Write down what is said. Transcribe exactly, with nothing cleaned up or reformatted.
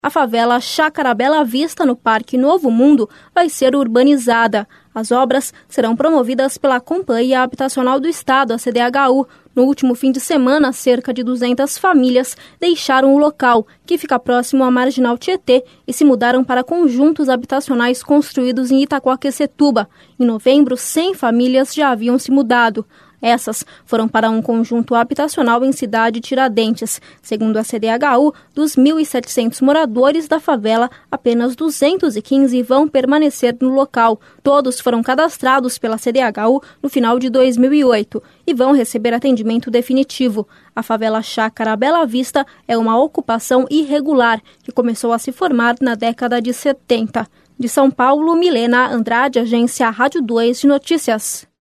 A favela Chácara Bela Vista, no Parque Novo Mundo, vai ser urbanizada. As obras serão promovidas pela Companhia Habitacional do Estado, a C D H U. No último fim de semana, cerca de duzentas famílias deixaram o local, que fica próximo à Marginal Tietê, e se mudaram para conjuntos habitacionais construídos em Itaquaquecetuba. Em novembro, cem famílias já haviam se mudado. Essas foram para um conjunto habitacional em Cidade Tiradentes. Segundo a C D H U, dos mil e setecentos moradores da favela, apenas duzentos e quinze vão permanecer no local. Todos foram cadastrados pela C D H U no final de dois mil e oito e vão receber atendimento definitivo. A favela Chácara Bela Vista é uma ocupação irregular que começou a se formar na década de setenta. De São Paulo, Milena Andrade, agência Rádio dois de Notícias.